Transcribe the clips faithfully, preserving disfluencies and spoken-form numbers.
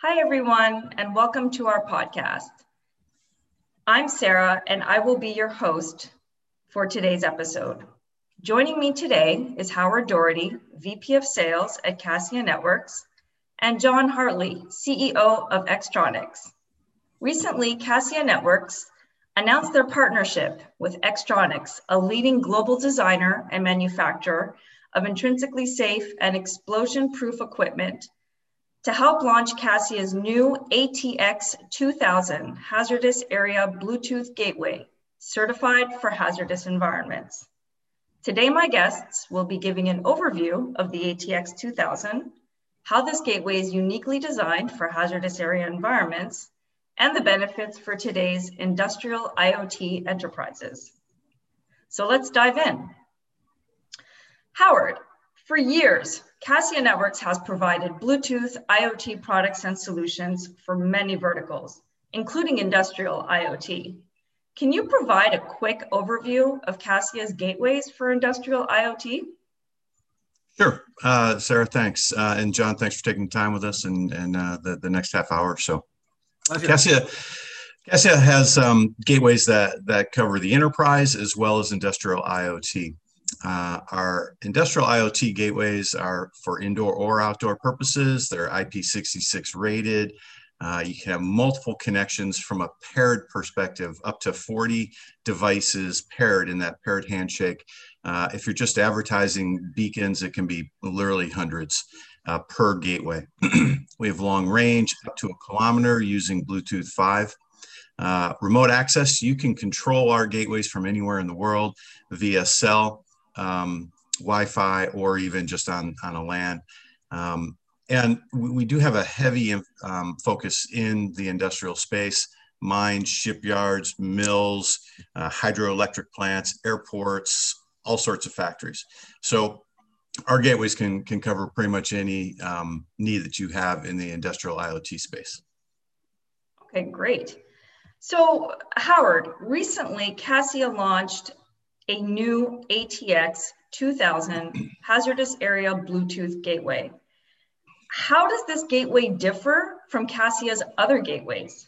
Hi, everyone, and welcome to our podcast. I'm Sarah, and I will be your host for today's episode. Joining me today is Howard Doherty, V P of Sales at Cassia Networks, and John Hartley, C E O of Extronics. Recently, Cassia Networks announced their partnership with Extronics, a leading global designer and manufacturer of intrinsically safe and explosion-proof equipment to help launch Cassia's new A T X two thousand Hazardous Area Bluetooth Gateway, certified for hazardous environments. Today, my guests will be giving an overview of the A T X two thousand, how this gateway is uniquely designed for hazardous area environments, and the benefits for today's industrial IoT enterprises. So let's dive in. Howard, for years, Cassia Networks has provided Bluetooth IoT products and solutions for many verticals, including industrial IoT. Can you provide a quick overview of Cassia's gateways for industrial IoT? Sure, uh, Sarah, thanks. Uh, and John, thanks for taking the time with us and, and uh, the, the next half hour or so. Pleasure. Cassia, Cassia has um, gateways that, that cover the enterprise as well as industrial IoT. Uh, our industrial IoT gateways are for indoor or outdoor purposes. They're I P sixty-six rated. Uh, you can have multiple connections from a paired perspective, up to forty devices paired in that paired handshake. Uh, if you're just advertising beacons, it can be literally hundreds uh, per gateway. We have long range up to a kilometer using Bluetooth five. Uh, remote access, you can control our gateways from anywhere in the world via cell, um, Wi-Fi, or even just on, on a LAN. Um, and we, we do have a heavy um, focus in the industrial space: mines, shipyards, mills, uh, hydroelectric plants, airports, all sorts of factories. So our gateways can, can cover pretty much any um, need that you have in the industrial IoT space. Okay, great. So Howard, recently Cassia launched a new A T X two thousand Hazardous Area Bluetooth Gateway. How does this gateway differ from Cassia's other gateways?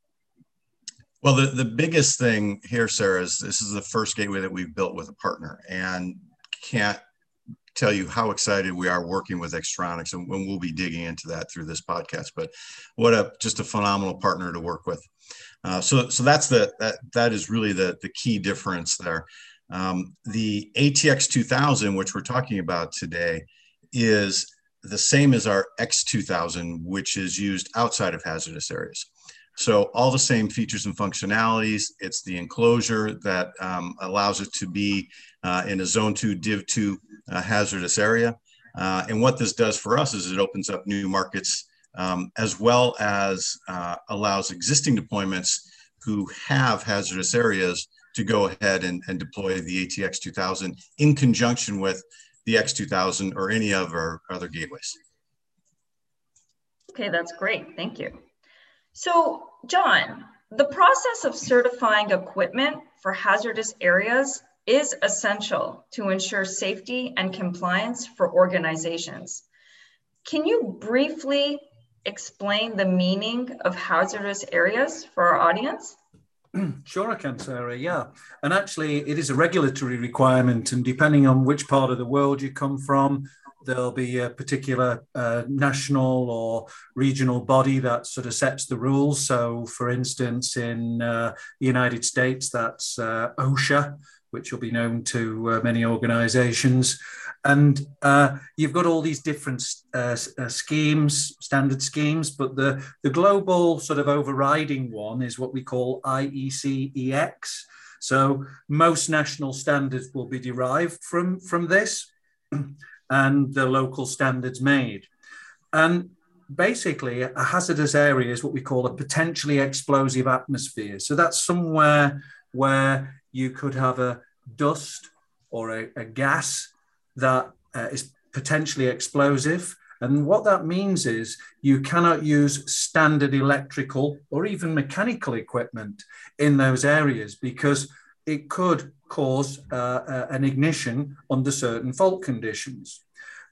Well, the, the biggest thing here, Sarah, is this is the first gateway that we've built with a partner, and can't tell you how excited we are working with Extronics, and we'll be digging into that through this podcast. But what a just a phenomenal partner to work with. Uh, so, so that's the that that is really the the key difference there. Um, the A T X two thousand, which we're talking about today, is the same as our X two thousand, which is used outside of hazardous areas. So all the same features and functionalities. It's the enclosure that um, allows it to be uh, in a zone two, div two uh, hazardous area. Uh, and what this does for us is it opens up new markets, um, as well as uh, allows existing deployments who have hazardous areas to go ahead and, and deploy the A T X two thousand in conjunction with the X two thousand or any of our other gateways. Okay, that's great. Thank you. So, John, the process of certifying equipment for hazardous areas is essential to ensure safety and compliance for organizations. Can you briefly explain the meaning of hazardous areas for our audience? Sure, I can, Sarah. Yeah. And actually, it is a regulatory requirement. And depending on which part of the world you come from, there'll be a particular uh, national or regional body that sort of sets the rules. So, for instance, in uh, the United States, that's uh, OSHA, which will be known to uh, many organizations. And uh, you've got all these different uh, uh, schemes, standard schemes, but the, the global sort of overriding one is what we call I E C E X. So most national standards will be derived from, from this and the local standards made. And basically a hazardous area is what we call a potentially explosive atmosphere. So that's somewhere where you could have a dust or a, a gas that uh, is potentially explosive. And what that means is you cannot use standard electrical or even mechanical equipment in those areas because it could cause uh, uh, an ignition under certain fault conditions.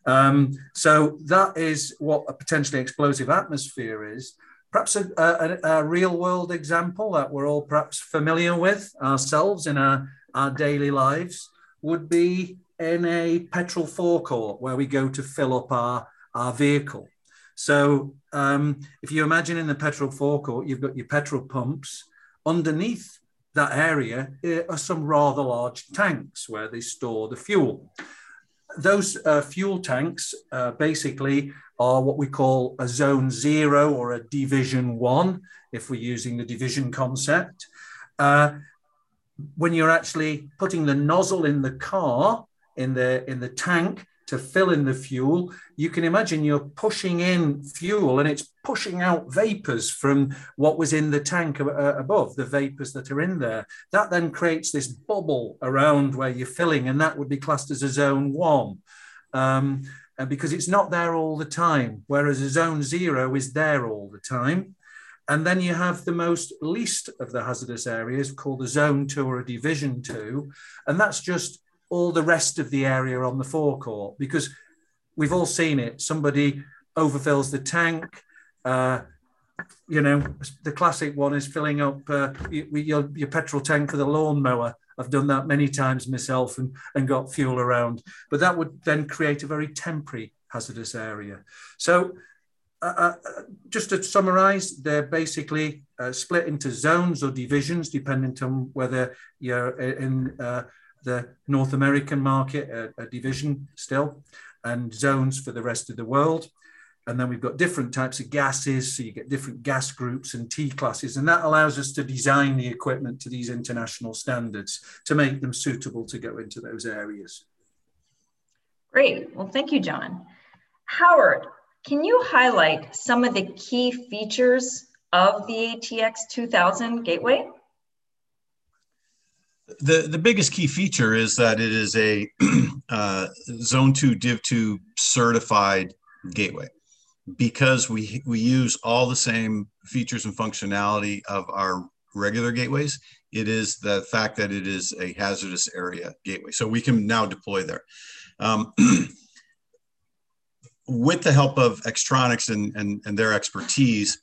Um, so that is what a potentially explosive atmosphere is. Perhaps a, a, a real world example that we're all perhaps familiar with ourselves in our, our daily lives would be in a petrol forecourt where we go to fill up our, our vehicle. So um, if you imagine in the petrol forecourt, you've got your petrol pumps. Underneath that area are some rather large tanks where they store the fuel. Those uh, fuel tanks uh, basically are what we call a zone zero or a division one, if we're using the division concept. Uh, when you're actually putting the nozzle in the car, in the, in the tank to fill in the fuel, you can imagine you're pushing in fuel and it's pushing out vapors from what was in the tank uh, above, the vapors that are in there. That then creates this bubble around where you're filling, and that would be classed as a zone one. Um, and because it's not there all the time, whereas a zone zero is there all the time. And then you have the most least of the hazardous areas called a zone two or a division two. And that's just all the rest of the area on the forecourt, because we've all seen it. Somebody overfills the tank. Uh, you know, the classic one is filling up uh, your, your petrol tank for the lawnmower. I've done that many times myself and, and got fuel around. But that would then create a very temporary hazardous area. So uh, uh, just to summarize, they're basically uh, split into zones or divisions, depending on whether you're in uh, the North American market, a, a division still, and zones for the rest of the world. And then we've got different types of gases, so you get different gas groups and T classes, and that allows us to design the equipment to these international standards to make them suitable to go into those areas. Great. Well, thank you, John. Howard, can you highlight some of the key features of the A T X two thousand gateway? The, the biggest key feature is that it is a uh, Zone two Div two certified gateway, because we, we use all the same features and functionality of our regular gateways. It is the fact that it is a hazardous area gateway. So we can now deploy there. Um, with the help of Extronics and, and, and their expertise,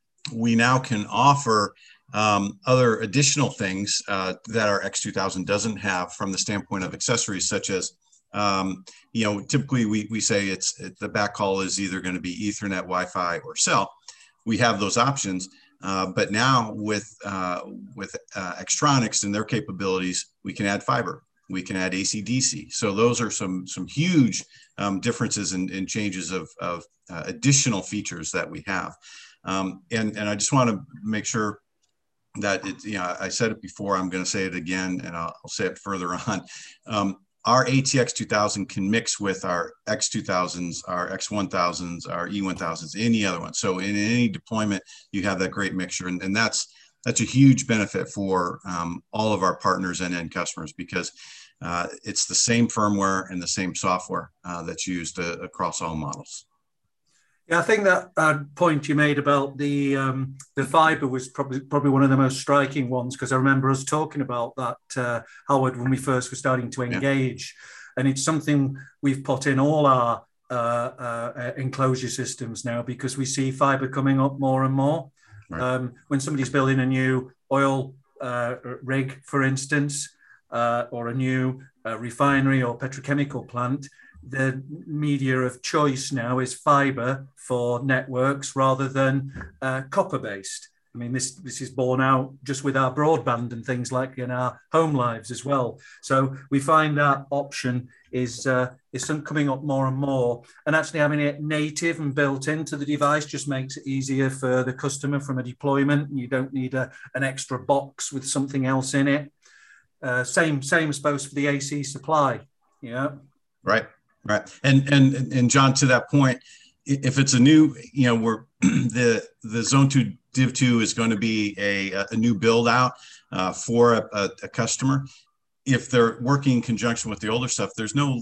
we now can offer Um, other additional things uh, that our X two thousand doesn't have from the standpoint of accessories, such as, um, you know, typically we, we say it's it, the backhaul is either going to be Ethernet, Wi-Fi, or cell. We have those options, uh, but now with uh, with uh, Extronics and their capabilities, we can add fiber, we can add A C D C. So those are some some huge um, differences and in, in changes of, of uh, additional features that we have. Um, and and I just want to make sure that it, you know, I said it before, I'm going to say it again, and I'll, I'll say it further on. Um, our A T X two thousand can mix with our X two thousands, our X one thousands, our E one thousands, any other one. So in any deployment, you have that great mixture. And, and that's, that's a huge benefit for um, all of our partners and end customers, because uh, it's the same firmware and the same software uh, that's used uh, across all models. Yeah, I think that uh, point you made about the um, the fiber was probably probably one of the most striking ones, because I remember us talking about that, uh, Howard, when we first were starting to engage. Yeah. And it's something we've put in all our uh, uh, enclosure systems now, because we see fiber coming up more and more. Right. Um, when somebody's building a new oil uh, rig, for instance, uh, or a new uh, refinery or petrochemical plant, the media of choice now is fiber for networks rather than uh, copper-based. I mean, this, this is borne out just with our broadband and things like in our home lives as well. So we find that option is, uh, is some coming up more and more. And actually having it native and built into the device just makes it easier for the customer from a deployment. You don't need a, an extra box with something else in it. Uh, same, same, I suppose, for the A C supply. Yeah. Right. Right. And, and, and John, to that point, if it's a new, you know, we're the, the Zone two Div two is going to be a, a new build out uh, for a, a, a customer. If they're working in conjunction with the older stuff, there's no,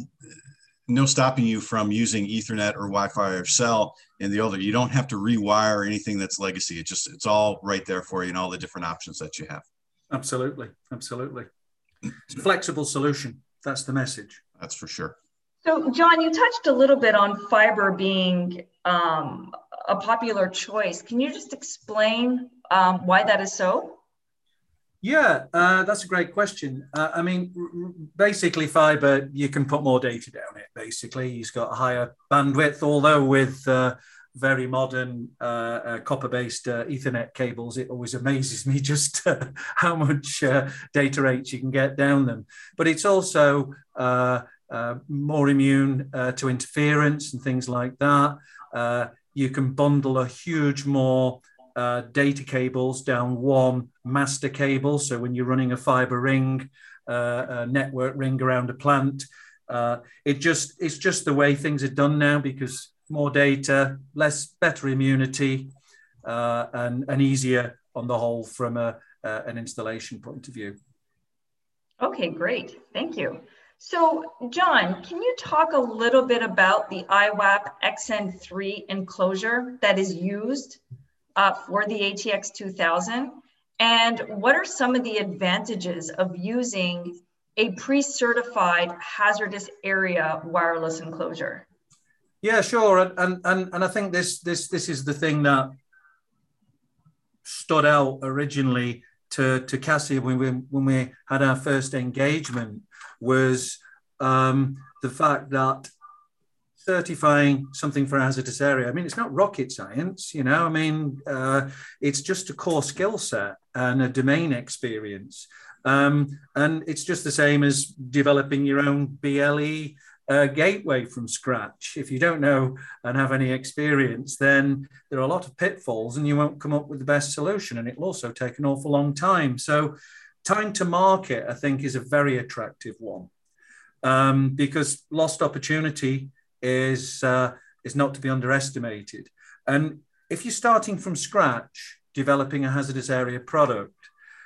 no stopping you from using Ethernet or Wi-Fi or cell in the older. You don't have to rewire anything that's legacy. It just, it's all right there for you and all the different options that you have. Absolutely. Absolutely. It's a flexible solution. That's the message. That's for sure. So, John, you touched a little bit on fiber being um, a popular choice. Can you just explain um, why that is so? Yeah, uh, that's a great question. Uh, I mean, r- basically, fiber, you can put more data down it. Basically, it's got a higher bandwidth, although with uh, very modern uh, uh, copper-based uh, Ethernet cables, it always amazes me just uh, how much uh, data rates you can get down them. But it's also uh, uh, more immune uh, to interference and things like that. Uh, you can bundle a huge more Uh, data cables down one master cable. So when you're running a fiber ring, uh, a network ring around a plant, uh, it just it's just the way things are done now, because more data, less better immunity, uh, and and easier on the whole from a, uh, an installation point of view. Okay, great. Thank you. So, John, can you talk a little bit about the I WAP X N three enclosure that is used Uh, for the A T X two thousand, and what are some of the advantages of using a pre-certified hazardous area wireless enclosure? Yeah, sure, and and and, and I think this this this is the thing that stood out originally to to Cassia when we when we had our first engagement, was um, the fact that certifying something for a hazardous area, I mean, it's not rocket science, you know. I mean, uh, it's just a core skill set and a domain experience. Um, and it's just the same as developing your own B L E uh, gateway from scratch. If you don't know and have any experience, then there are a lot of pitfalls and you won't come up with the best solution. And it'll also take an awful long time. So time to market, I think, is a very attractive one, um, because lost opportunity is uh, is not to be underestimated. And if you're starting from scratch, developing a hazardous area product,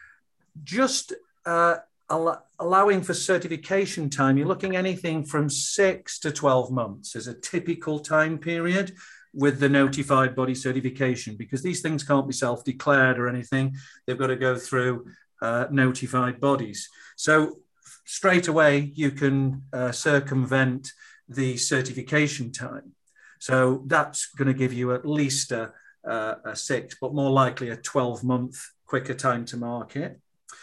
just uh, al- allowing for certification time, you're looking anything from six to twelve months as a typical time period with the notified body certification, because these things can't be self-declared or anything. They've got to go through uh, notified bodies. So straight away, you can uh, circumvent the certification time. So that's going to give you at least a, a, a six, but more likely a twelve month quicker time to market.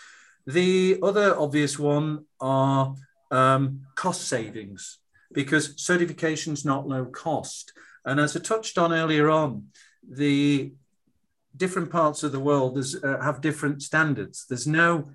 The other obvious one are um, cost savings, because certification is not low cost. And as I touched on earlier on, the different parts of the world uh, have different standards. There's no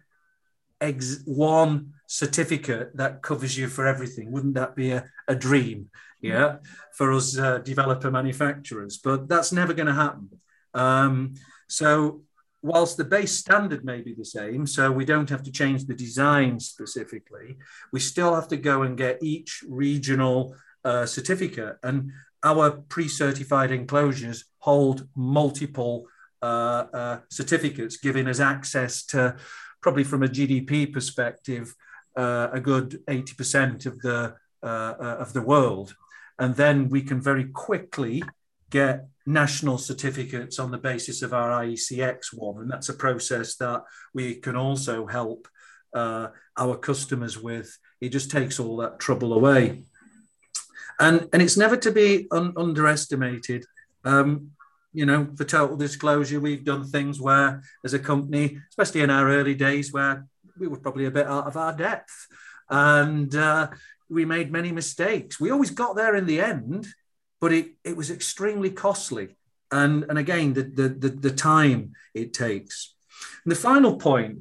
ex- one certificate that covers you for everything. Wouldn't that be a, a dream, yeah, for us uh, developer manufacturers? But that's never going to happen. Um, so whilst the base standard may be the same, so we don't have to change the design specifically, we still have to go and get each regional uh, certificate. And our pre-certified enclosures hold multiple uh, uh, certificates, giving us access to, probably from a G D P perspective, uh, a good eighty percent of the uh, uh, of the world. And then we can very quickly get national certificates on the basis of our I E C X one. And that's a process that we can also help uh, our customers with. It just takes all that trouble away. And, and it's never to be un- underestimated. Um, you know, for total disclosure, we've done things where, as a company, especially in our early days, where we were probably a bit out of our depth. And uh, we made many mistakes. We always got there in the end, but it, it was extremely costly. And, and again, the, the, the, the time it takes. And the final point,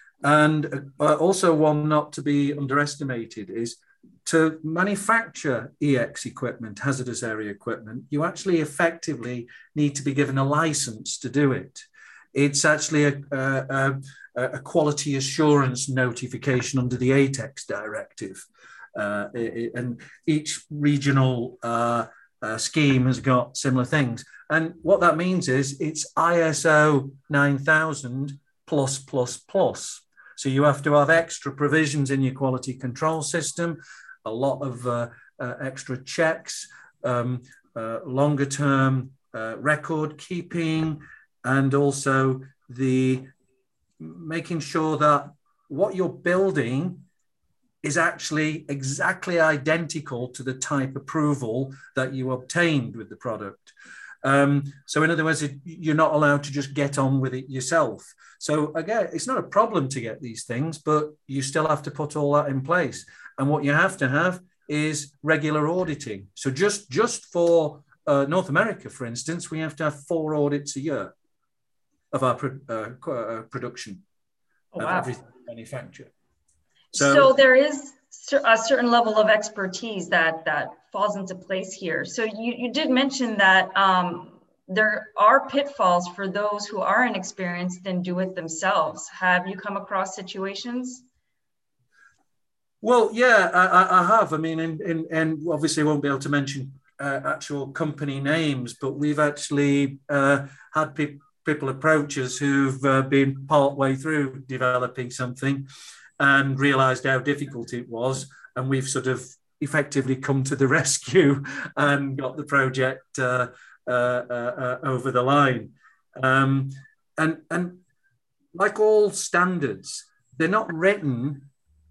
and uh, also one not to be underestimated, is to manufacture E X equipment, hazardous area equipment, you actually effectively need to be given a license to do it. It's actually a, a, a quality assurance notification under the A T E X directive. Uh, it, and each regional uh, uh, scheme has got similar things. And what that means is it's I S O nine thousand plus, plus, plus. So you have to have extra provisions in your quality control system, a lot of uh, uh, extra checks, um, uh, longer term uh, record keeping, and also the making sure that what you're building is actually exactly identical to the type approval that you obtained with the product. Um, so in other words, it, you're not allowed to just get on with it yourself. So again, it's not a problem to get these things, but you still have to put all that in place. And what you have to have is regular auditing. So just, just for uh, North America, for instance, we have to have four audits a year of our pro- uh, uh, production oh, of wow. everything manufactured. So, so there is a certain level of expertise that that falls into place here. So you, you did mention that um, there are pitfalls for those who are inexperienced and do it themselves. Have you come across situations? Well, yeah, I, I have. I mean, and, and, and obviously won't be able to mention uh, actual company names, but we've actually uh, had pe- people approach us who've uh, been part way through developing something and realised how difficult it was. And we've sort of effectively come to the rescue and got the project uh, uh, uh, uh, over the line. Um, and, and like all standards, they're not written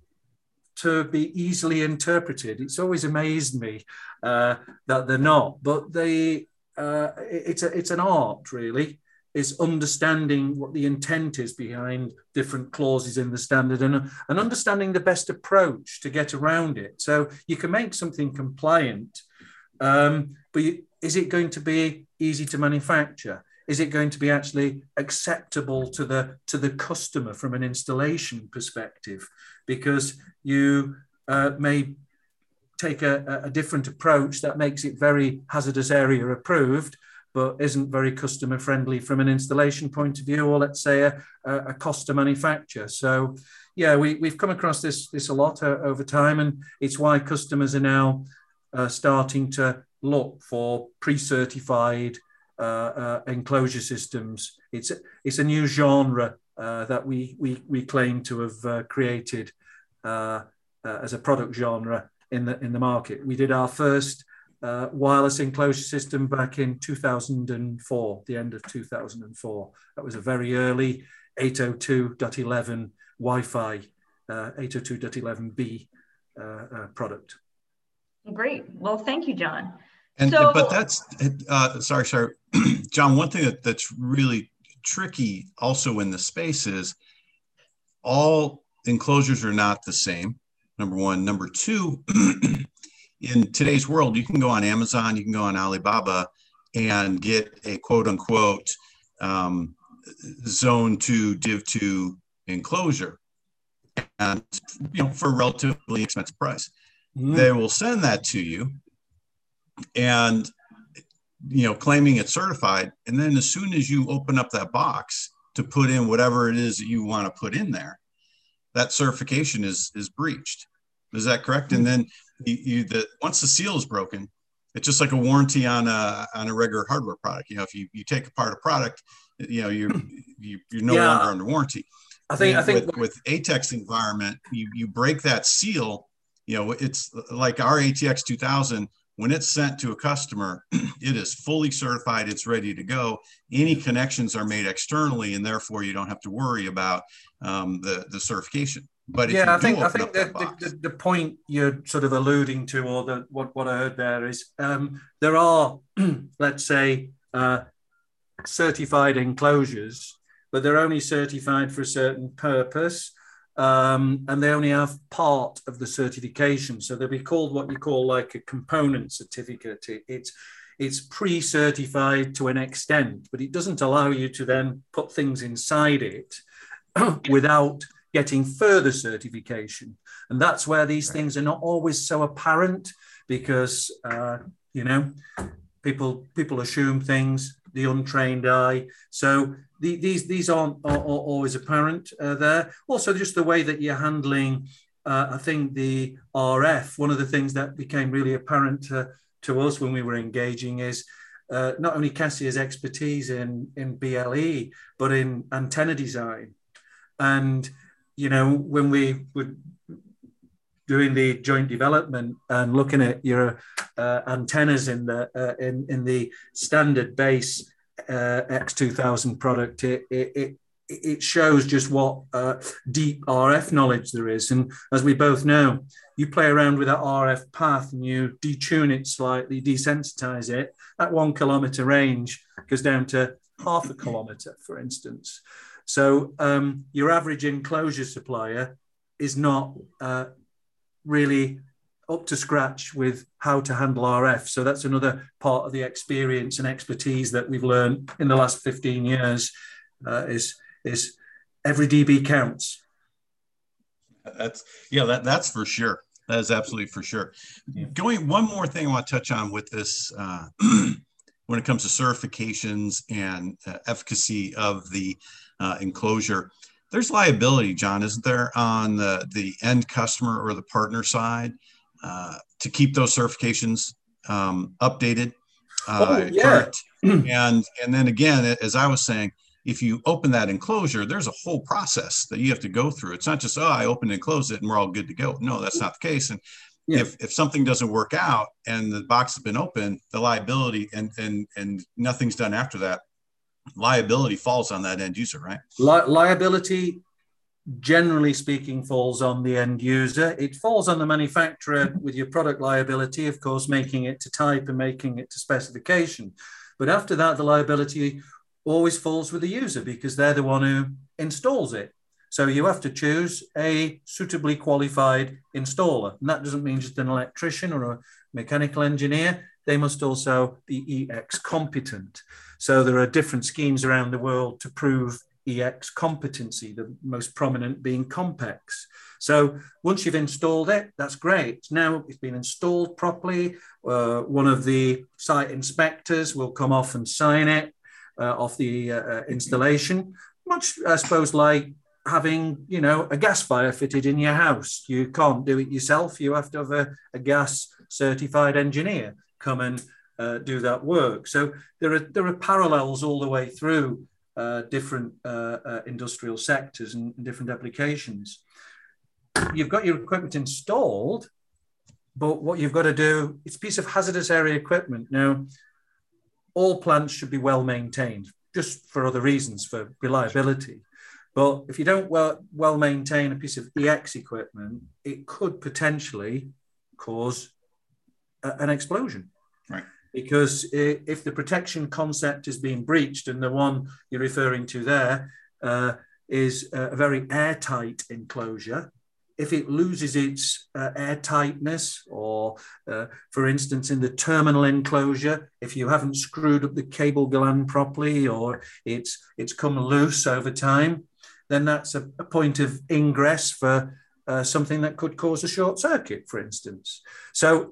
to be easily interpreted. It's always amazed me uh, that they're not, but they, uh, it's, a, it's an art, really. Is understanding what the intent is behind different clauses in the standard and, and understanding the best approach to get around it. So you can make something compliant, um, but you, is it going to be easy to manufacture? Is it going to be actually acceptable to the, to the customer from an installation perspective? Because you uh, may take a, a different approach that makes it very hazardous area approved, but isn't very customer friendly from an installation point of view, or let's say a, a cost to manufacture. So yeah, we, we've come across this, this a lot uh, over time, and it's why customers are now uh, starting to look for pre-certified uh, uh, enclosure systems. It's, it's a new genre uh, that we, we, we claim to have uh, created uh, uh, as a product genre in the, in the market. We did our first Uh, wireless enclosure system back in two thousand four, the end of two thousand four. That was a very early eight oh two dot eleven Wi-Fi, uh, eight oh two dot eleven B uh, uh, product. Great. Well, thank you, John. And so, but that's uh, sorry, sorry, John. One thing that, that's really tricky also in the space is all enclosures are not the same. Number one. Number two. In today's world, you can go on Amazon, you can go on Alibaba and get a quote unquote um, zone two, div two enclosure, and you know, for a relatively expensive price. Mm. They will send that to you and you know, claiming it's certified. And then as soon as you open up that box to put in whatever it is that you want to put in there, that certification is is breached. Is that correct? And then you, you the once the seal is broken, it's just like a warranty on a on a regular hardware product. You know, if you, you take apart a product, you know you're you, you're no yeah. longer under warranty. I think and I think with, with A T E X environment, you you break that seal. You know, it's like our A T X two thousand. When it's sent to a customer, it is fully certified. It's ready to go. Any connections are made externally, and therefore you don't have to worry about um, the the certification. But yeah, I think I think the, the, the point you're sort of alluding to, or the, what, what I heard there is um, there are, let's say, uh, certified enclosures, but they're only certified for a certain purpose, um, and they only have part of the certification. So they'll be called what you call like a component certificate. It, it's it's pre-certified to an extent, but it doesn't allow you to then put things inside it without getting further certification. And that's where these right. things are not always so apparent, because, uh, you know, people people assume things, the untrained eye. So the, these these aren't are, are always apparent uh, there. Also, just the way that you're handling, uh, I think the R F, one of the things that became really apparent to, to us when we were engaging is uh, not only Cassia's expertise in, in B L E, but in antenna design. And you know, when we were doing the joint development and looking at your uh, antennas in the uh, in in the standard base uh, X two thousand product, it, it, it it shows just what uh, deep R F knowledge there is. And as we both know, you play around with that R F path and you detune it slightly, desensitize it, at one kilometer range goes down to half a kilometer, for instance. So um, your average enclosure supplier is not uh, really up to scratch with how to handle R F. So that's another part of the experience and expertise that we've learned in the last fifteen years uh, is, is every D B counts. That's, yeah, that, that's for sure. That is absolutely for sure. Yeah. Going, one more thing I want to touch on with this, uh, when it comes to certifications and uh, efficacy of the uh, enclosure, there's liability, John, isn't there, on the, the end customer or the partner side uh, to keep those certifications um, updated, uh, oh, yeah. current. and, and then again, as I was saying, if you open that enclosure, there's a whole process that you have to go through. It's not just, oh, I opened and closed it and we're all good to go. No, that's not the case. And yeah. if, if something doesn't work out and the box has been open, the liability and, and, and nothing's done after that, liability falls on that end user, right? Li- liability, generally speaking, falls on the end user. It falls on the manufacturer with your product liability, of course, making it to type and making it to specification. But after that, the liability always falls with the user because they're the one who installs it. So you have to choose a suitably qualified installer. And that doesn't mean just an electrician or a mechanical engineer. They must also be E X competent. So there are different schemes around the world to prove E X competency, the most prominent being Compex. So once you've installed it, that's great. Now it's been installed properly. Uh, one of the site inspectors will come off and sign it. Uh, of the uh, installation, much, I suppose, like having, you know, a gas fire fitted in your house. You can't do it yourself. You have to have a, a gas certified engineer come and uh, do that work. So there are there are parallels all the way through uh, different uh, uh, industrial sectors and, and different applications. You've got your equipment installed, but what you've got to do, it's a piece of hazardous area equipment. Now, all plants should be well maintained, just for other reasons, for reliability. But if you don't well, well maintain a piece of E X equipment, it could potentially cause a, an explosion. Right. Because if the protection concept is being breached, and the one you're referring to there uh, is a very airtight enclosure, if it loses its uh, airtightness, or uh, for instance, in the terminal enclosure, if you haven't screwed up the cable gland properly, or it's it's come loose over time, then that's a, a point of ingress for uh, something that could cause a short circuit, for instance. So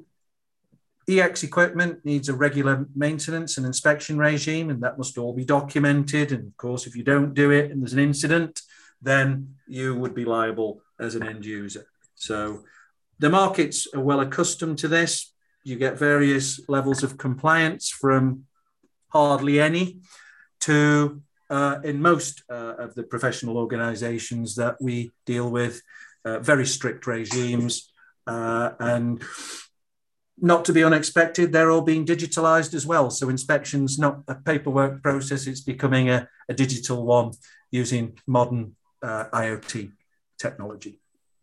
E X equipment needs a regular maintenance and inspection regime, and that must all be documented. And of course, if you don't do it and there's an incident, then you would be liable as an end user. So the markets are well accustomed to this. You get various levels of compliance from hardly any to, uh, in most uh, of the professional organizations that we deal with, uh, very strict regimes. Uh, and not to be unexpected, they're all being digitalized as well. So inspection's not a paperwork process, it's becoming a, a digital one using modern uh, I O T technology.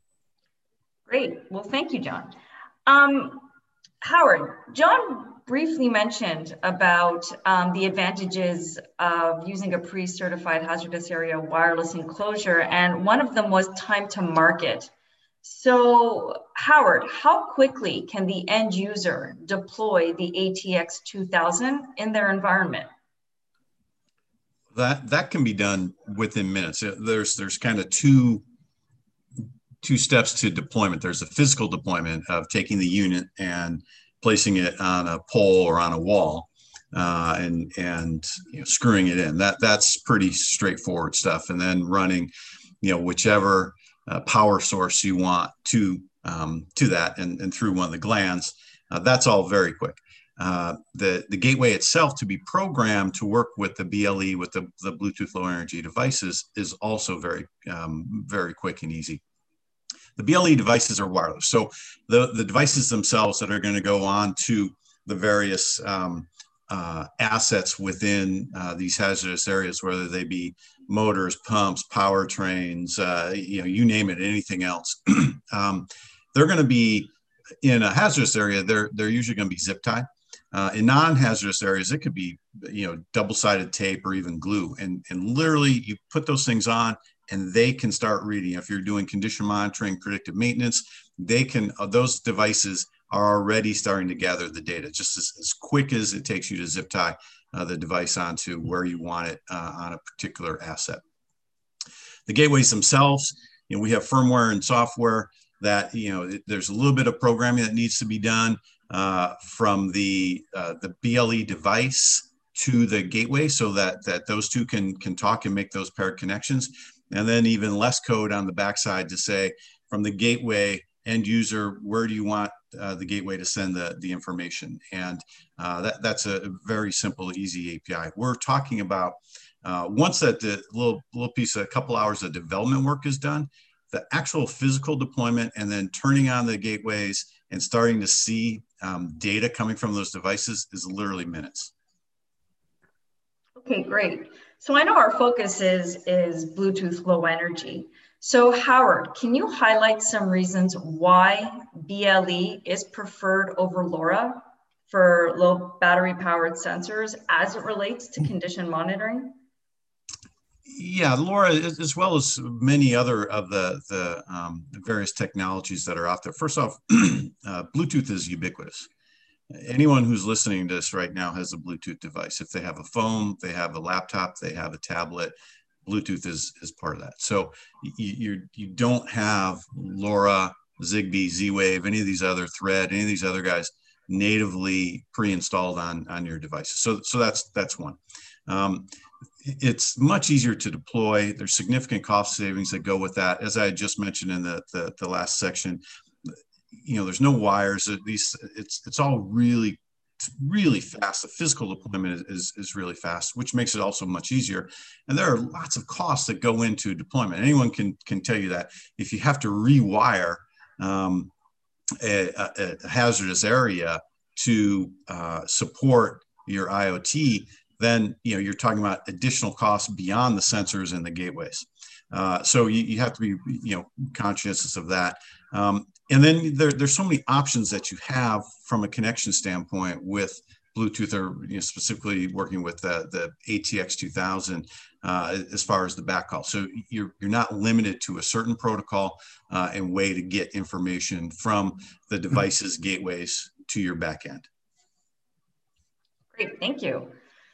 Great. Well, thank you, John. Um, Howard, John briefly mentioned about um, the advantages of using a pre-certified hazardous area wireless enclosure, and one of them was time to market. So, Howard, how quickly can the end user deploy the A T X two thousand in their environment? That that can be done within minutes. There's there's kind of two two steps to deployment. There's a physical deployment of taking the unit and placing it on a pole or on a wall, uh, and and you know, screwing it in. That that's pretty straightforward stuff. And then running, you know, whichever uh, power source you want to um, to that and, and through one of the glands. Uh, that's all very quick. Uh, the, the gateway itself to be programmed to work with the B L E, with the, the Bluetooth Low Energy devices, is also very, um, very quick and easy. The B L E devices are wireless. So the, the devices themselves that are going to go on to the various um, uh, assets within uh, these hazardous areas, whether they be motors, pumps, powertrains, uh, you know, you name it, anything else. um, they're going to be in a hazardous area. They're they're usually going to be zip tied. Uh, in non-hazardous areas, it could be, you know, double-sided tape or even glue. And, and literally you put those things on and they can start reading. If you're doing condition monitoring, predictive maintenance, they can, uh, those devices are already starting to gather the data just as, as quick as it takes you to zip tie uh, the device onto where you want it uh, on a particular asset. The gateways themselves, you know, we have firmware and software that, you know, there's a little bit of programming that needs to be done. Uh, from the uh, the B L E device to the gateway, so that that those two can can talk and make those paired connections, and then even less code on the backside to say from the gateway end user, where do you want uh, the gateway to send the the information, and uh, that that's a very simple, easy A P I. We're talking about uh, once that the little little piece, a couple hours of development work is done, the actual physical deployment, and then turning on the gateways and starting to see um, data coming from those devices is literally minutes. Okay, great. So I know our focus is, is Bluetooth Low Energy. So Howard, can you highlight some reasons why B L E is preferred over LoRa for low battery powered sensors as it relates to condition monitoring? Yeah, LoRa, as well as many other of the, the, um, the various technologies that are out there. First off, uh, Bluetooth is ubiquitous. Anyone who's listening to this right now has a Bluetooth device. If they have a phone, they have a laptop, they have a tablet, Bluetooth is, is part of that. So you, you, you don't have LoRa, Zigbee, Z-Wave, any of these other Thread, any of these other guys natively pre-installed on, on your devices. So, so that's, that's one. Um, It's much easier to deploy. There's significant cost savings that go with that. As I just mentioned in the, the, the last section, you know, there's no wires. At least it's it's all really, really fast. The physical deployment is, is, is really fast, which makes it also much easier. And there are lots of costs that go into deployment. Anyone can, can tell you that. If you have to rewire um, a, a, a hazardous area to uh, support your IoT, then you know you're talking about additional costs beyond the sensors and the gateways. Uh, so you, you have to be you know conscious of that. Um, and then there, there's so many options that you have from a connection standpoint with Bluetooth, or you know, specifically working with the, the A T X two thousand uh, as far as the backhaul. So you're you're not limited to a certain protocol uh, and way to get information from the devices, gateways to your backend. Great, thank you.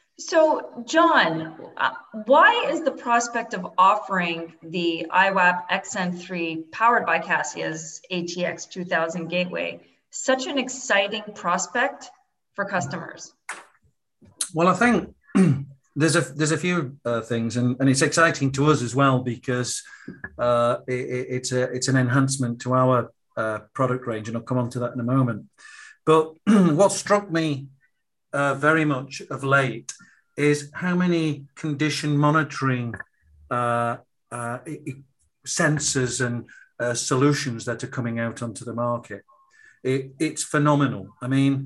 So, John, uh, why is the prospect of offering the I WAP X N three powered by Cassia's A T X two thousand gateway such an exciting prospect for customers? Well, I think there's a there's a few uh, things, and, and it's exciting to us as well because uh, it, it's a it's an enhancement to our uh, product range, and I'll come on to that in a moment. But what struck me uh, very much of late is how many condition monitoring uh, uh, sensors and uh, solutions that are coming out onto the market. It, it's phenomenal. I mean,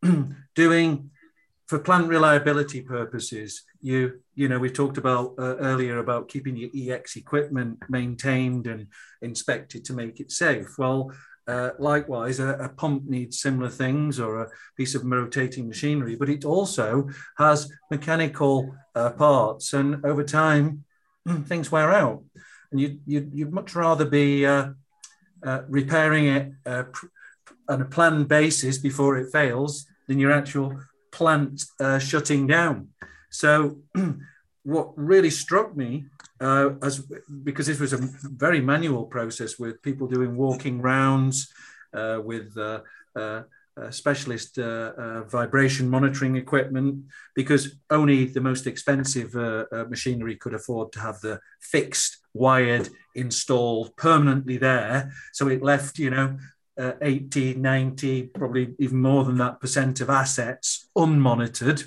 doing for plant reliability purposes, you you know we talked about uh, earlier about keeping your E X equipment maintained and inspected to make it safe. Well, uh, likewise, a, a pump needs similar things, or a piece of rotating machinery, but it also has mechanical uh, parts, and over time things wear out, and you you'd, you'd much rather be uh, uh, repairing it uh, on a planned basis before it fails than your actual plant uh, shutting down. So what really struck me, uh, as because this was a very manual process with people doing walking rounds uh, with uh, uh, uh, specialist uh, uh, vibration monitoring equipment, because only the most expensive uh, uh, machinery could afford to have the fixed, wired, installed permanently there. So it left, you know, Uh, eighty, ninety, probably even more than that percent of assets unmonitored.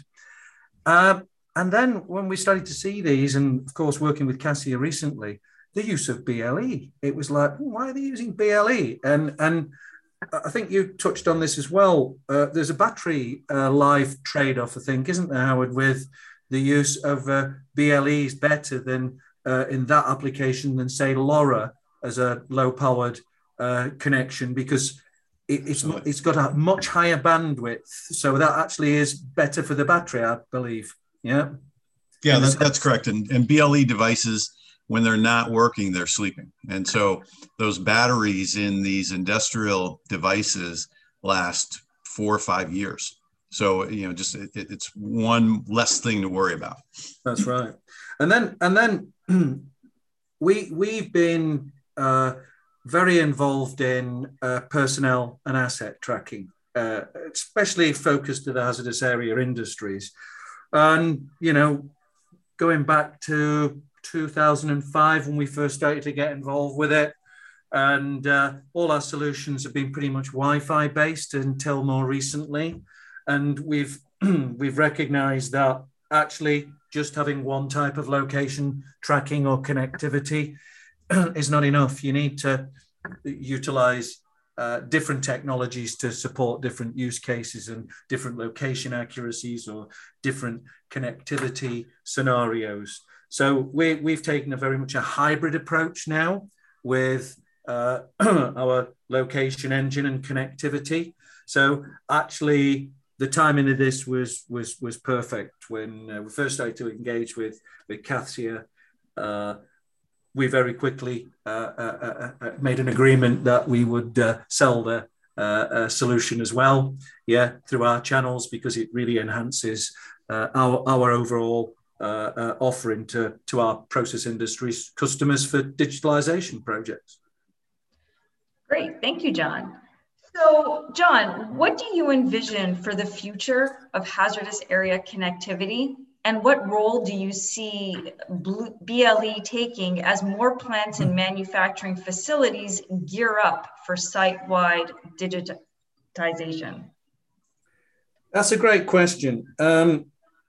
Uh, and then when we started to see these, and of course working with Cassia recently, the use of B L E, it was like, why are they using B L E? And, and I think you touched on this as well. Uh, there's a battery uh, life trade-off, I think, isn't there, Howard, with the use of uh, B L Es better than uh, in that application than, say, LoRa as a low-powered uh, connection, because it, it's it's got a much higher bandwidth. So that actually is better for the battery, I believe. Yeah. Yeah, that, that's correct. And, and B L E devices, when they're not working, they're sleeping. And so those batteries in these industrial devices last four or five years. So, you know, just it, it's one less thing to worry about. That's right. And then, and then we, we've been uh, very involved in uh, personnel and asset tracking, uh, especially focused to the hazardous area industries. And, you know, going back to two thousand five when we first started to get involved with it, and uh, all our solutions have been pretty much Wi-Fi based until more recently. And we've we've recognized that actually just having one type of location tracking or connectivity is not enough. You need to utilize uh, different technologies to support different use cases and different location accuracies or different connectivity scenarios. So we, we've taken a very much a hybrid approach now with uh, our location engine and connectivity. So actually, the timing of this was was was perfect. When uh, we first started to engage with with CASIA, uh, we very quickly uh, uh, uh, made an agreement that we would uh, sell the uh, uh, solution as well, yeah, through our channels, because it really enhances uh, our our overall uh, uh, offering to to our process industries customers for digitalization projects. Great, thank you, John. So, John, what do you envision for the future of hazardous area connectivity, and what role do you see B L E taking as more plants and manufacturing facilities gear up for site-wide digitization? That's a great question. Um,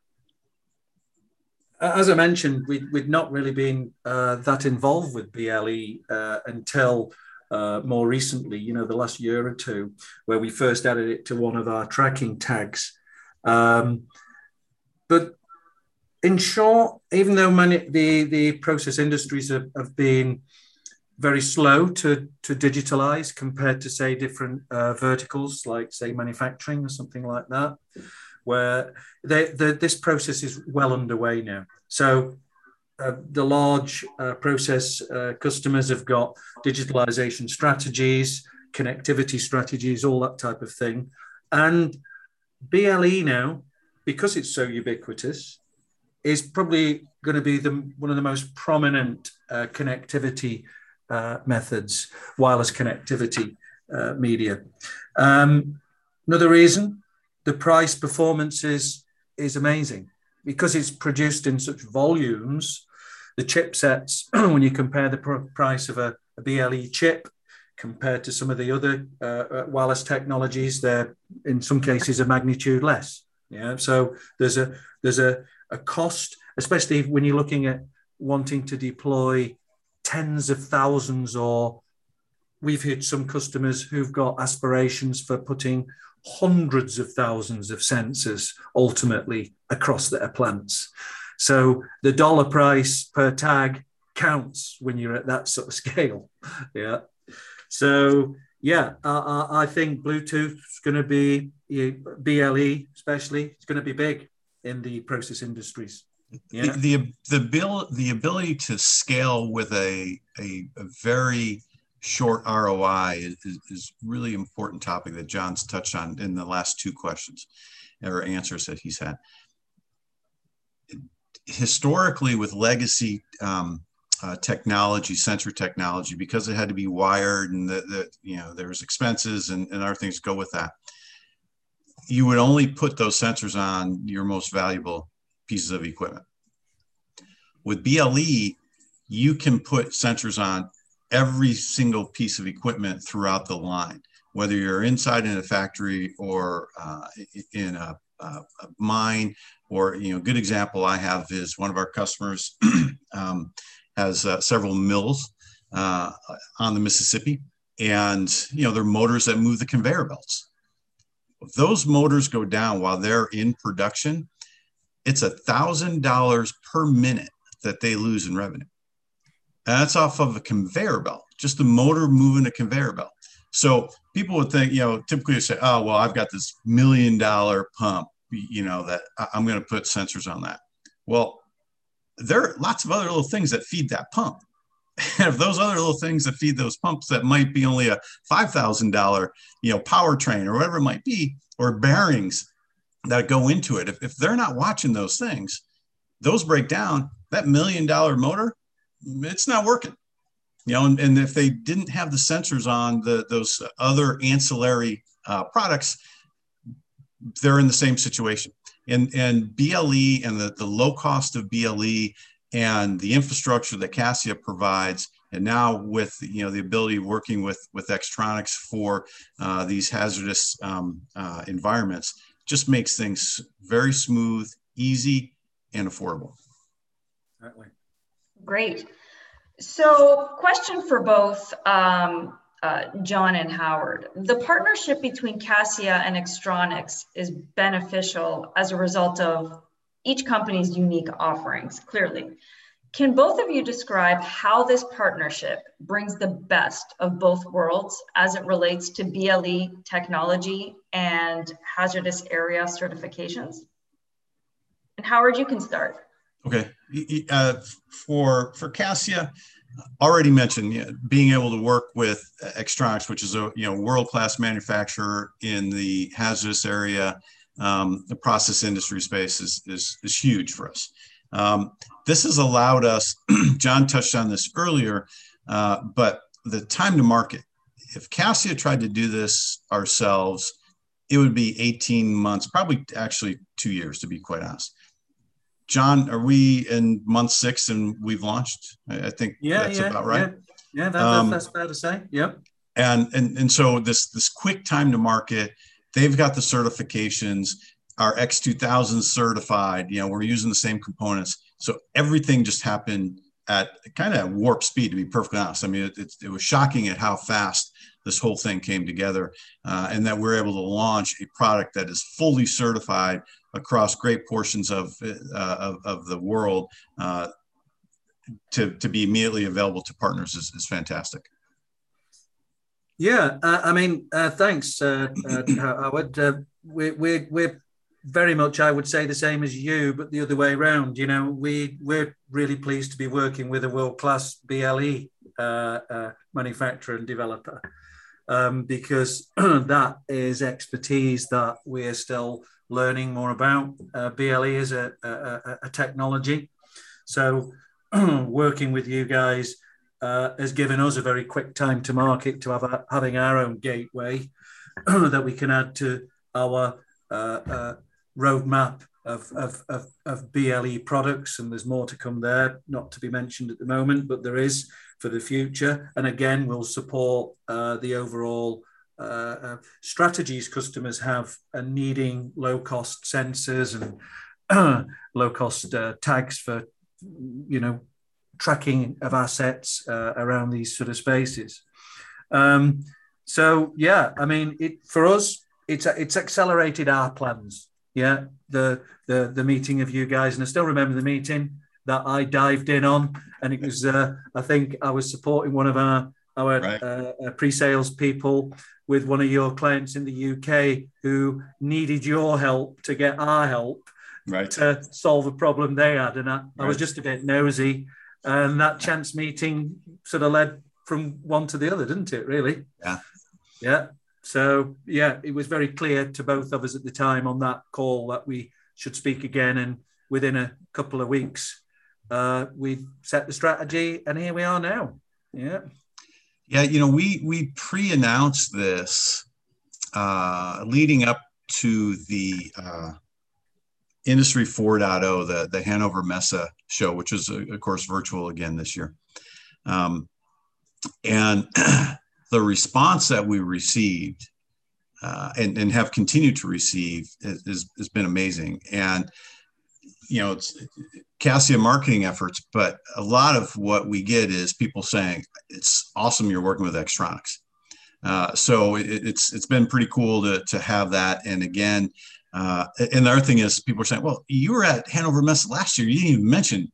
as I mentioned, we, we'd not really been uh, that involved with B L E uh, until Uh, more recently, you know, the last year or two, where we first added it to one of our tracking tags. Um, but in short, even though many the, the process industries have, have been very slow to, to digitalize compared to, say, different uh, verticals like, say, manufacturing or something like that, where they, the, this process is well underway now. So Uh, the large uh, process uh, customers have got digitalization strategies, connectivity strategies, all that type of thing. And B L E now, because it's so ubiquitous, is probably going to be the, one of the most prominent uh, connectivity uh, methods, wireless connectivity uh, media. Um, another reason, the price performance is, is amazing because it's produced in such volumes. The chipsets, when you compare the pr- price of a, a B L E chip compared to some of the other uh, wireless technologies, they're in some cases a magnitude less. Yeah, so there's a there's a, a cost, especially when you're looking at wanting to deploy tens of thousands, or we've hit some customers who've got aspirations for putting hundreds of thousands of sensors ultimately across their plants. So the dollar price per tag counts when you're at that sort of scale. Yeah. So yeah, I, I think Bluetooth is going to be, B L E especially, it's going to be big in the process industries. Yeah. The the the, bill, the ability to scale with a a, a very short R O I is, is really important topic that John's touched on in the last two questions or answers that he's had. Historically, with legacy um, uh, technology, sensor technology, because it had to be wired and the, the you know there's expenses and, and other things go with that, you would only put those sensors on your most valuable pieces of equipment. With B L E, you can put sensors on every single piece of equipment throughout the line, whether you're inside in a factory or uh, in a, a, a mine. Or, you know, a good example I have is one of our customers um, has uh, several mills uh, on the Mississippi, and, you know, they're motors that move the conveyor belts. If those motors go down while they're in production, it's a thousand dollars per minute that they lose in revenue. And that's off of a conveyor belt, just a motor moving a conveyor belt. So people would think, you know, typically say, oh, well, I've got this million dollar pump, you know, that I'm going to put sensors on that. Well, there are lots of other little things that feed that pump. And if those other little things that feed those pumps that might be only a five thousand dollars, you know, powertrain or whatever it might be, or bearings that go into it, if, if they're not watching those things, those break down, that million dollar motor, it's not working. You know, and, and if they didn't have the sensors on the those other ancillary uh, products, they're in the same situation. And, and B L E and the, the low cost of B L E and the infrastructure that Cassia provides, and now with, you know, the ability of working with, with Xtronix for uh, these hazardous um, uh, environments, just makes things very smooth, easy, and affordable. Exactly. Great. So, question for both um, uh, John and Howard. The partnership between Cassia and Xtronix is beneficial as a result of each company's unique offerings, clearly. Can both of you describe how this partnership brings the best of both worlds as it relates to B L E technology and hazardous area certifications? And Howard, you can start. Okay. Uh, for, for Cassia, already mentioned, you know, being able to work with Xtronix, which is a you know world-class manufacturer in the hazardous area, um, the process industry space is, is, is huge for us. Um, this has allowed us, John touched on this earlier, uh, but the time to market. If Cassia tried to do this ourselves, it would be eighteen months, probably actually two years, to be quite honest. John, are we in month six and we've launched? I think yeah, that's yeah, about right. Yeah, yeah that, um, that's fair to say. Yep. And, and, and so this, this quick time to market, they've got the certifications, our X two thousand certified, you know, we're using the same components. So everything just happened at kind of warp speed, to be perfectly honest. I mean, it, it, it was shocking at how fast this whole thing came together, uh, and that we're able to launch a product that is fully certified across great portions of, uh, of, of the world, uh, to, to be immediately available to partners is, is fantastic. Yeah, uh, I mean, uh, thanks, uh, uh, Howard. Uh, we're, we're, we're very much, I would say, the same as you, but the other way around. You know, we, we're really pleased to be working with a world-class B L E uh, uh, manufacturer and developer, um, because that is expertise that we're still learning more about. Uh, B L E is a, a, a technology. So working with you guys uh, has given us a very quick time to market to have a, having our own gateway that we can add to our uh, uh, roadmap of, of, of, of B L E products. And there's more to come there, not to be mentioned at the moment, but there is for the future. And again, we'll support uh, the overall Uh, uh, strategies customers have and needing low-cost sensors and uh, low-cost uh, tags for, you know, tracking of assets uh, around these sort of spaces. Um, so yeah, I mean, it for us, it's it's accelerated our plans. Yeah, the the the meeting of you guys, and I still remember the meeting that I dived in on, and it was uh, I think I was supporting one of our our right. uh, pre-sales people with one of your clients in the U K who needed your help to get our help right. to solve a problem they had. And I, right. I was just a bit nosy. And that chance meeting sort of led from one to the other, didn't it, really? Yeah. Yeah. So, yeah, it was very clear to both of us at the time on that call that we should speak again. And within a couple of weeks, uh, we set the strategy and here we are now. Yeah. Yeah, you know, we we pre-announced this uh, leading up to the uh, Industry four point oh, the, the Hanover Messe show, which was, of course, virtual again this year. Um, and the response that we received uh, and, and have continued to receive is, is, has been amazing. And, you know, it's Cassia marketing efforts, but a lot of what we get is people saying, it's awesome you're working with Xtronix. Uh, so it, it's it's been pretty cool to, to have that. And again, uh, and the other thing is people are saying, well, you were at Hanover Messe last year. You didn't even mention,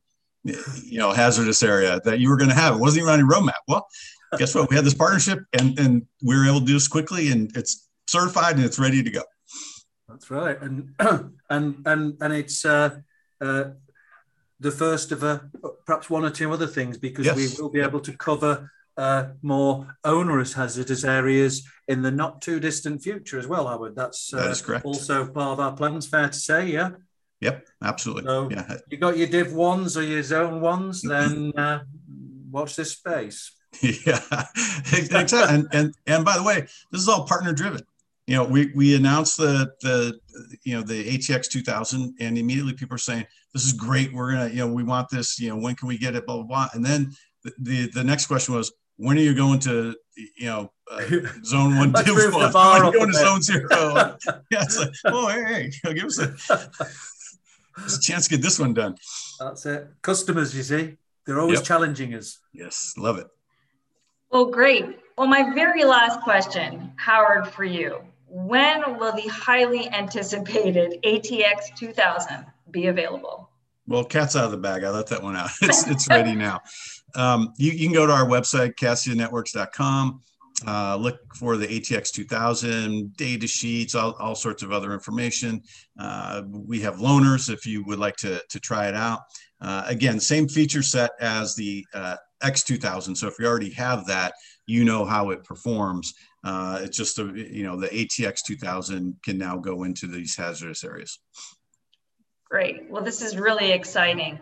you know, hazardous area that you were going to have. It wasn't even on your roadmap. Well, guess what? We had this partnership, and and we were able to do this quickly, and it's certified and it's ready to go. That's right, and and and and it's uh, uh, the first of a perhaps one or two other things, because yes. we will be able to cover uh, more onerous hazardous areas in the not too distant future as well, Howard. That's uh, that is correct. Also part of our plans. Fair to say, yeah. Yep, absolutely. So yeah. you got your div ones or your zone ones, then uh, watch this space. Yeah, exactly. and and and by the way, this is all partner driven. You know, we we announced the the you know the A T X two thousand, and immediately people are saying, "This is great. We're gonna you know we want this. You know, when can we get it?" Blah blah blah. And then the the, the next question was, "When are you going to you know uh, zone one, div one? When are you going to zone zero?" Yeah, it's like, oh hey, hey give us a, give us a chance to get this one done. That's it. Customers, you see, they're always yep. challenging us. Yes, love it. Well, great. Well, my very last question, Howard, for you. When will the highly anticipated A T X two thousand be available? Well, cat's out of the bag. I let that one out. It's, it's ready now. Um, you, you can go to our website, cassia networks dot com. Uh, look for the A T X two thousand, data sheets, all, all sorts of other information. Uh, we have loaners if you would like to, to try it out. Uh, again, same feature set as the uh, X two thousand. So if you already have that, you know how it performs. Uh, it's just, a, you know, the A T X two thousand can now go into these hazardous areas. Great. Well, this is really exciting.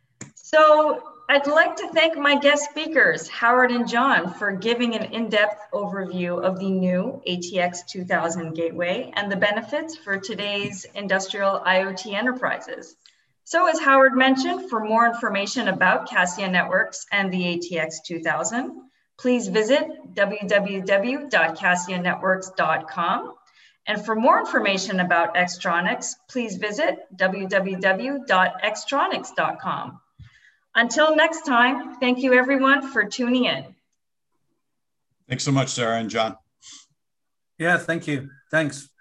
So I'd like to thank my guest speakers, Howard and John, for giving an in-depth overview of the new A T X two thousand gateway and the benefits for today's industrial IoT enterprises. So as Howard mentioned, for more information about Cassia Networks and the A T X two thousand, please visit w w w dot cassia networks dot com. And for more information about Xtronics, please visit w w w dot xtronics dot com. Until next time, thank you everyone for tuning in. Thanks so much, Sarah and John. Yeah, thank you. Thanks.